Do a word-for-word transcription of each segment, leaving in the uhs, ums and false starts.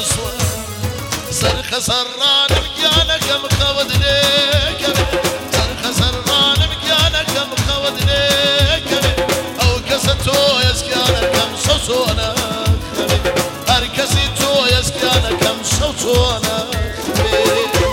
سوان سرخ سرانم گیانەکەم خەوت لێکەوێ سرخ سرانم گیانەکەم خەوت لێکەوێ ئەو کەسە تۆ ئێسکیانەکەم شەو تۆ نەخەوێ هەر کەسی تۆ ئێسکیانەکەم شەو تۆ نەخەوێ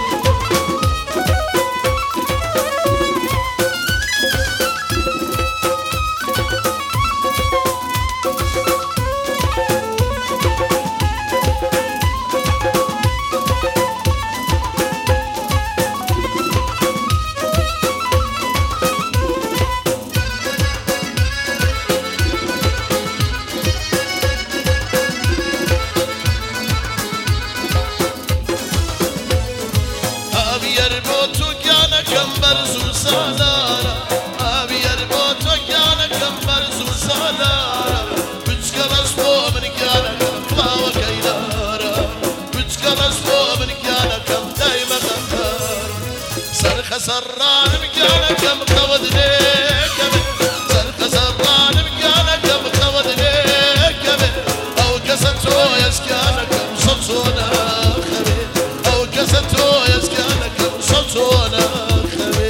سرانم گیانەکەم خەوت لێکەوێ سەرخە سەرانم گیانەکەم خەوت لێکەوێ ئەو کەسە تۆ ئێسکیانەکەم شەو تۆ نەخەوێ ئەو کەسە تۆ ئێسکیانەکەم شەو تۆ نەخەوێ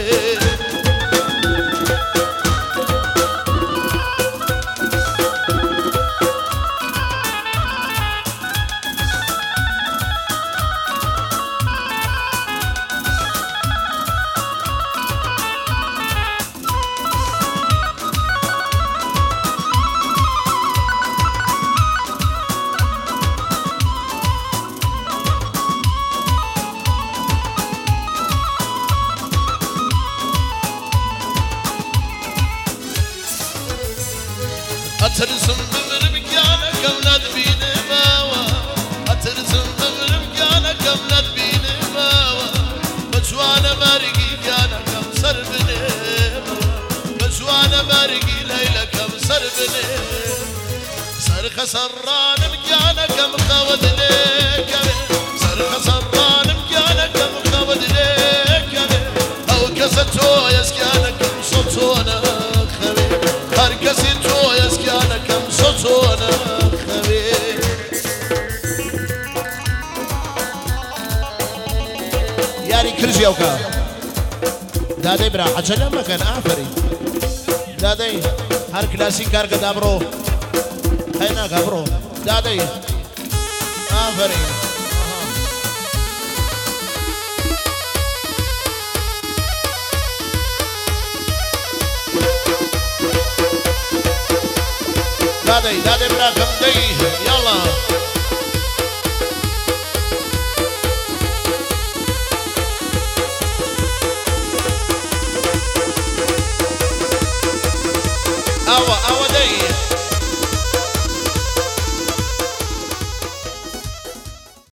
ئەترسم بمرم گیانەکەم نەتبینمەوە ئەترسم بمرم گیانەکەم نەتبینمەوە بەتوانە مەرگی گیانەکەم سەر بنێمەوە بەتوانە مەرگی لەیلەکەم سەر بنێم سەرخە سەرانم گیانەکەم خەوت لێکەوێ سەرخە سەرانم گیانەکەم خەوت لێکەوێ ئەو کەسە تۆ ئێسکیانەکەم شەو تۆ نەخەوێ هەر کەسی تۆ ئێسکیانەکەم شەو تۆ نەخەوێ یاری کرژی ئەوکە دادەی برا عەجەلە مەکەن ئافەرین دادەی هەر کلاسیک کارکەدا بڕۆ هەی ناکە بڕۆ دادەی ئافەرین دادەی دادەی براکەم دەی یاڵا